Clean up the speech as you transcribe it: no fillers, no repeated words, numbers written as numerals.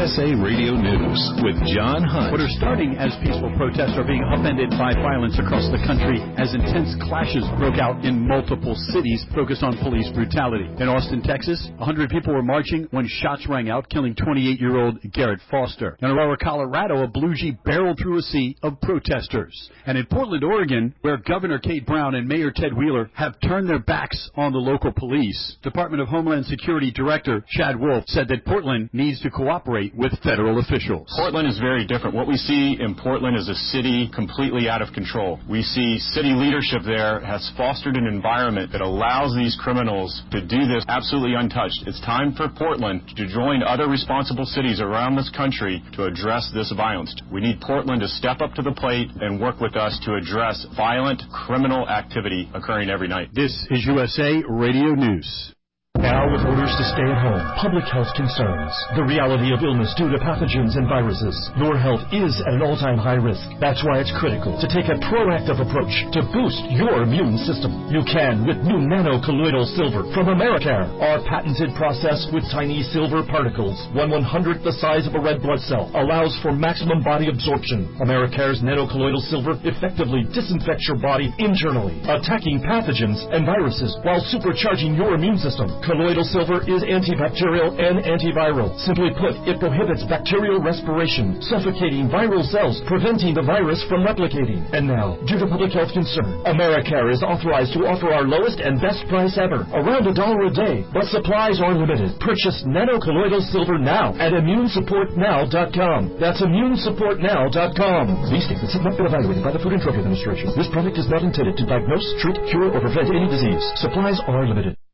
USA Radio News with John Hunt. What are starting as peaceful protests are being upended by violence across the country as intense clashes broke out in multiple cities focused on police brutality. In Austin, Texas, 100 people were marching when shots rang out, killing 28-year-old Garrett Foster. In Aurora, Colorado, a Blue Jeep barreled through a sea of protesters. And in Portland, Oregon, where Governor Kate Brown and Mayor Ted Wheeler have turned their backs on the local police, Department of Homeland Security Director Chad Wolf said that Portland needs to cooperate with federal officials. Portland is very different. What we see in Portland is a city completely out of control. We see city leadership there has fostered an environment that allows these criminals to do this absolutely untouched. It's time for Portland to join other responsible cities around this country to address this violence. We need Portland to step up to the plate and work with us to address violent criminal activity occurring every night. This is USA Radio News. Now, with orders to stay at home, public health concerns, the reality of illness due to pathogens and viruses, your health is at an all-time high risk. That's why it's critical to take a proactive approach to boost your immune system. You can with new nano-colloidal silver from Americare. Our patented process with tiny silver particles, 1/100th the size of a red blood cell, allows for maximum body absorption. Americare's nano-colloidal silver effectively disinfects your body internally, attacking pathogens and viruses while supercharging your immune system. Colloidal silver is antibacterial and antiviral. Simply put, it prohibits bacterial respiration, suffocating viral cells, preventing the virus from replicating. And now, due to public health concern, Americare is authorized to offer our lowest and best price ever, around $1 a day. But supplies are limited. Purchase nano-colloidal silver now at ImmuneSupportNow.com. That's ImmuneSupportNow.com. These statements have not been evaluated by the Food and Drug Administration. This product is not intended to diagnose, treat, cure, or prevent any disease. Supplies are limited.